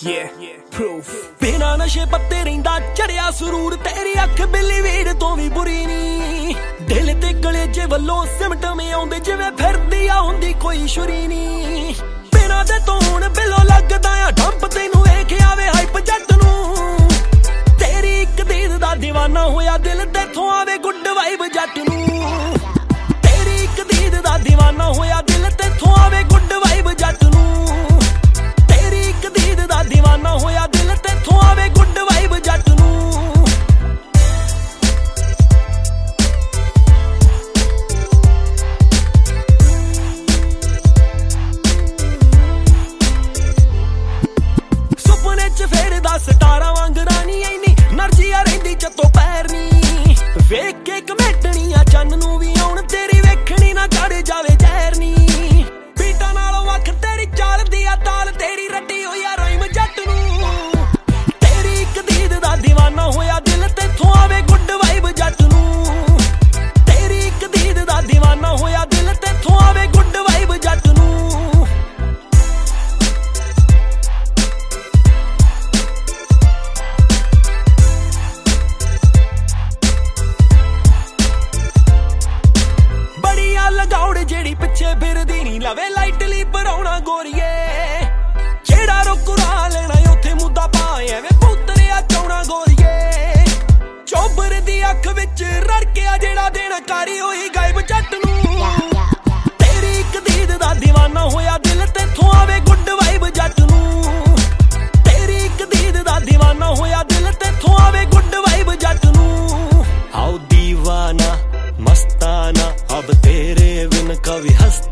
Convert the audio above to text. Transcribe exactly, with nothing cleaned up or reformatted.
बिना नशे पत्ते रहिंदा चढ़िया सुरूर तेरी अख बिल्ली वीड़ तो भी बुरी नी दिल ते कलेजे वल्लों सिमट में आउंदे जिवें फिरदी आ हुंदी कोई छुरी नी बिना दे तो हुण बिलो लगदा आ ढंप तैनूं वेखिया वे हाइप जट नूं तेरी इक दीद दा दीवाना होया दिल तेथों आवे गुड वाइब जट नूं तेरी इक दीद दा दीवाना होया दिल तेथों आवे गुड वाइब जट नूं तेरी इक दीद दा दीवाना होया दिल तेथों आवे गुड वाइब जट नूं सुपने च फेरदा सटारा वांग रानी ऐनी नरजिया रहिंदी चत्तो पैर नी वेख के कमेटणियां चन्न नूं वी आउण तेरी वेखणी ना चढ़ जावे जहर नी बीटा नालों वख तेरी चाल दी आ ताल तेरी रड्डी होई आ राइम जट नूं तेरी इक दीद दा दीवाना होया दिल तेथों आवे गुड वाइब जट नूं तेरी इक दीद दा दीवाना होया दिल तेथों आवे गुड वाइब जट नूं लगाउड़ जेड़ी पिछे फिरदी नी लवे लाइटली भराउणा गोरीए जेड़ा रुकुरा लेना उत्थे मुद्दा पाए एवें पुतरिया चौना गोरीए चोबर दी अख विच रड़किया जेड़ा देना कारी होई गायब जट नूं तेरी इक दीद दा दीवाना होया दिल तेथों आवे गुड वाइब जट नूं तेरी इक दीद दा दीवाना होया दिल तेथों आवे गुड वाइब जट नूं आओ दीवाना मस्ताना अब तेरे बिन कभी हंसता